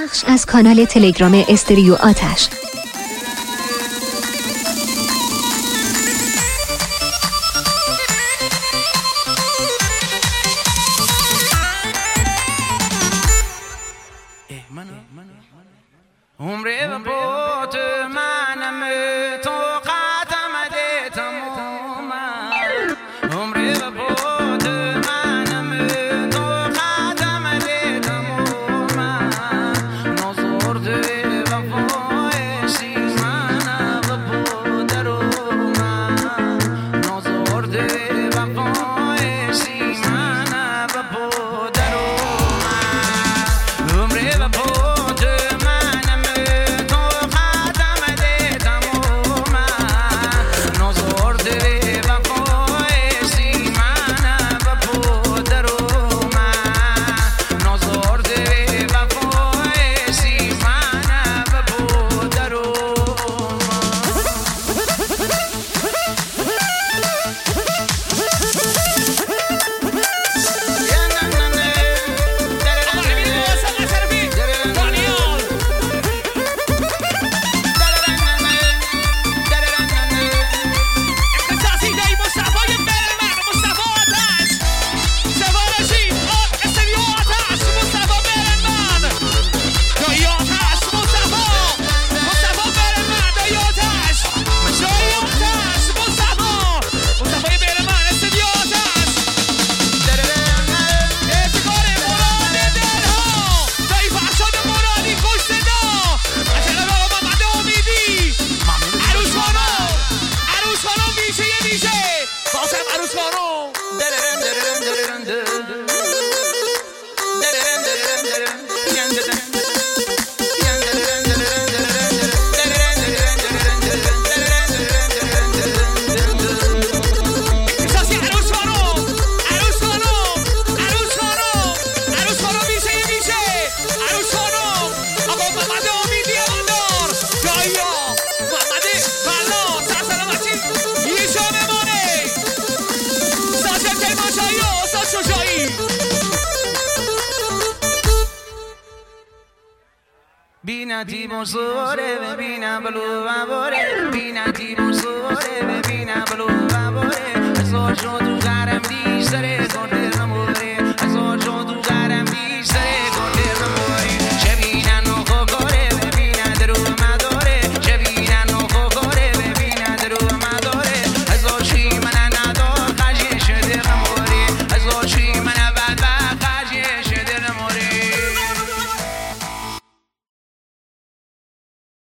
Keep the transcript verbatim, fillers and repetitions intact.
بخش از کانال تلگرام استریو آتش. عمره و بود منم تو قدم ده تموم عمره و بود منم تو قدم ده تموم نزرده وفایشی من و بود روم نزرده وفایشی من و بود روم عمره و بود بینتی بزرگه ببینم بلو و باره بینتی بزرگه ببینم بلو و باره زور شد و گرم دیشتره کنه